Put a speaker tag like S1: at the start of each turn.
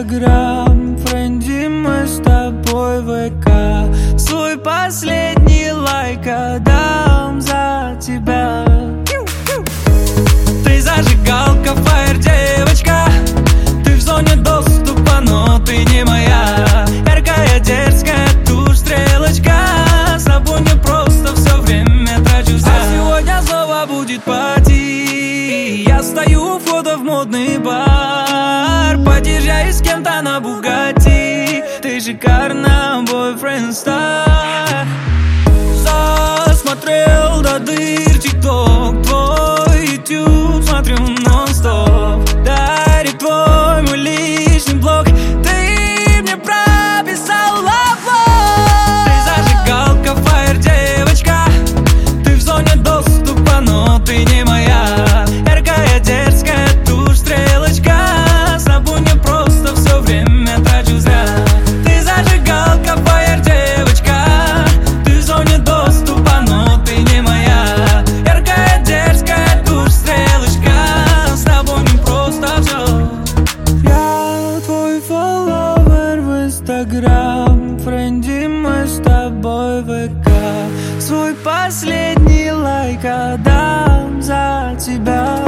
S1: Инстаграм, френди, мы с тобой в ВК. Свой последний лайк отдам за тебя. Ты зажигалка, фаер, девочка. Ты в зоне доступа, но ты не моя. Яркая, дерзкая, тушь, стрелочка. С тобой не просто, все время трачу зря. А сегодня снова будет пати. Я стою у входа в модный бар. Подъезжаю с кем-то на Бугатти. Ты шикарна, бойфренд стар. Засмотрел до дыр тикток твой, ютуб смотрю нон-стоп. Дарит твой мой личный блог. Ты мне прописал лавлог. Ты зажигалка, фаер, девочка. Ты в зоне доступа, но ты не моя. Яркая, дерзкая, тушь, стрелочка. С тобой не просто, все время трачу зря. Ты зажигалка, фаер, девочка. Ты в зоне доступа, но ты не моя. Яркая, дерзкая, тушь, стрелочка. С тобой не просто все. Я твой фолловер в Инстаграм, френди, мы с тобой в ВК. Свой последний лайк отдам за тебя.